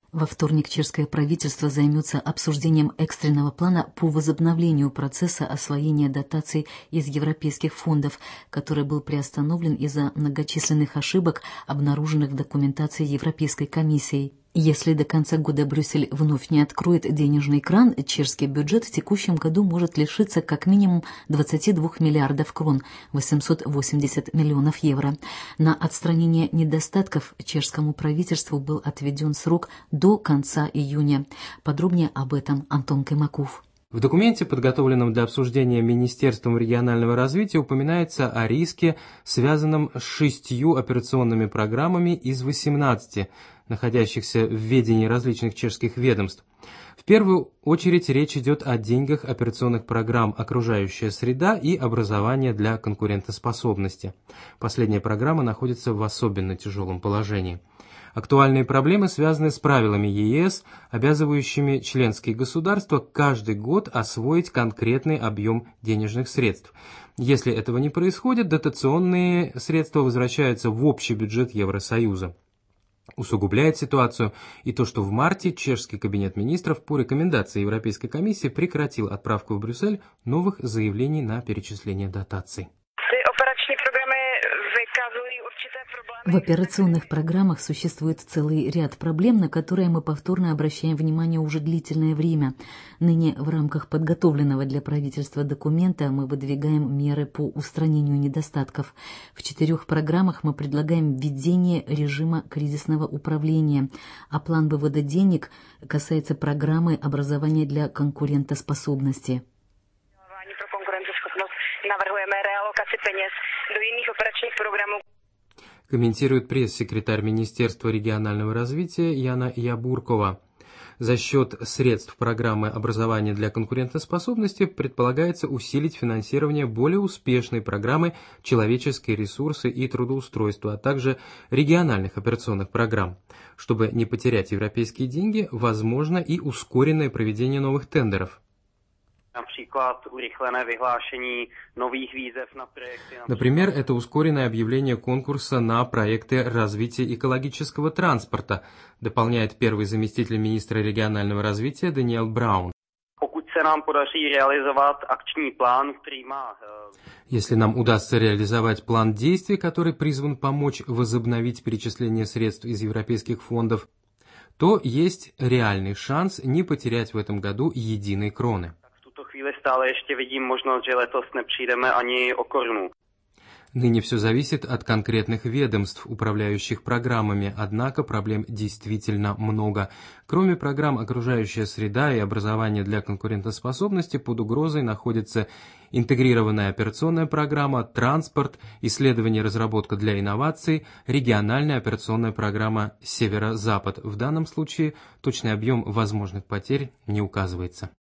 Во вторник чешское правительство займется обсуждением экстренного плана по возобновлению процесса освоения дотаций из европейских фондов, который был приостановлен из-за многочисленных ошибок, обнаруженных в документации Европейской комиссией. Если до конца года Брюссель вновь не откроет денежный кран, чешский бюджет в текущем году может лишиться как минимум 22 миллиардов крон, 880 миллионов евро. На отстранение недостатков чешскому правительству был отведен срок до конца июня. Подробнее об этом Антон Каймаков. В документе, подготовленном для обсуждения Министерством регионального развития, упоминается о риске, связанном с 6 операционными программами из 18, находящихся в ведении различных чешских ведомств. В первую очередь речь идет о деньгах операционных программ «Окружающая среда» и «Образование для конкурентоспособности». Последняя программа находится в особенно тяжелом положении. Актуальные проблемы связаны с правилами ЕС, обязывающими членские государства каждый год освоить конкретный объем денежных средств. Если этого не происходит, дотационные средства возвращаются в общий бюджет Евросоюза. Усугубляет ситуацию и то, что в марте чешский кабинет министров по рекомендации Европейской комиссии прекратил отправку в Брюссель новых заявлений на перечисление дотаций. В операционных программах существует целый ряд проблем, на которые мы повторно обращаем внимание уже длительное время. Ныне в рамках подготовленного для правительства документа мы выдвигаем меры по устранению недостатков. В 4 программах мы предлагаем введение режима кризисного управления, а план вывода денег касается программы образования для конкурентоспособности. Комментирует пресс-секретарь Министерства регионального развития Яна Ябуркова. За счет средств программы образования для конкурентоспособности предполагается усилить финансирование более успешной программы «Человеческие ресурсы и трудоустройство», а также региональных операционных программ. Чтобы не потерять европейские деньги, возможно и ускоренное проведение новых тендеров. Например, это ускоренное объявление конкурса на проекты развития экологического транспорта, дополняет первый заместитель министра регионального развития Даниэл Браун. Если нам удастся реализовать план действий, который призван помочь возобновить перечисление средств из европейских фондов, то есть реальный шанс не потерять в этом году единой кроны. Ныне все зависит от конкретных ведомств, управляющих программами, однако проблем действительно много. Кроме программ «Окружающая среда» и «Образование для конкурентоспособности» под угрозой находится интегрированная операционная программа, транспорт, исследование и разработка для инноваций, региональная операционная программа «Северо-Запад». В данном случае точный объем возможных потерь не указывается.